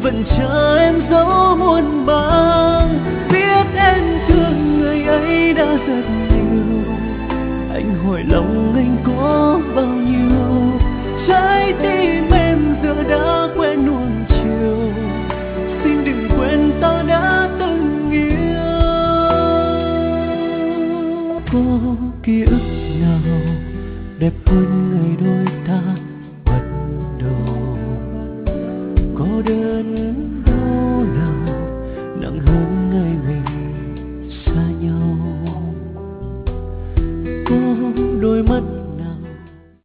vẫn chờ em dấu muôn bằng. Biết em thương người ấy đã rất nhiều, anh hỏi lòng anh có bao nhiêu trái tim